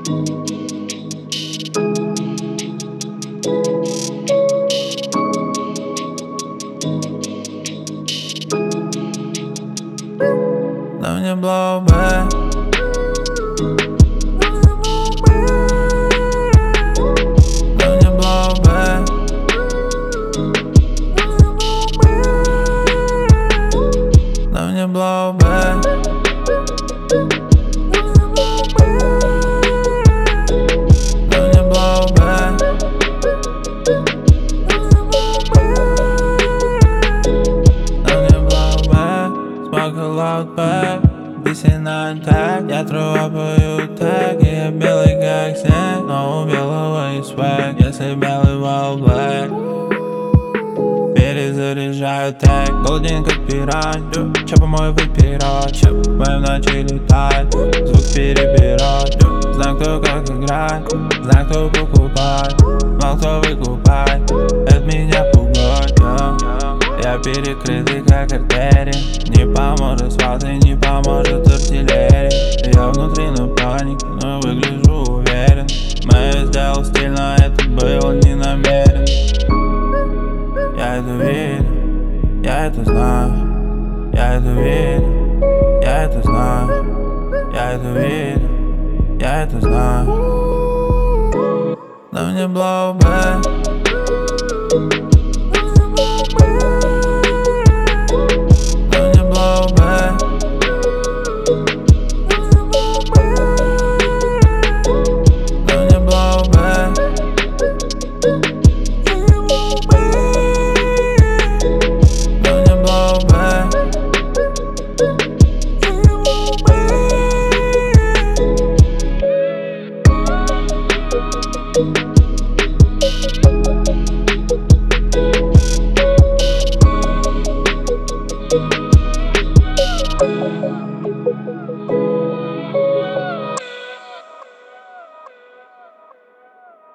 На мне blowback. На мне blowback. На мне blowback. На мне blowback. На мне blowback. Smoke a loud pack. Биси на так. Я тропаю так. И я белый как снег, но у белого есть свэг. Если белый all black, перезаряжаю тег. Голден как пирань. Чапа мой выпирать. Чап в моем ночи летает. Звук перебирать. Знаю, кто как играть. Знаю, кто покупать. Мало кто выкупает. Это меня пугает. Я перекрытый как артерия. Не поможет сваты, не поможет артиллерия. Я внутри на панике, но выгляжу уверен. Я сделал стильно, это было не намерен. Я это видел, я это знаю. Я это видел, я это знаю. Я это видел, я это знаю. На мне blowback.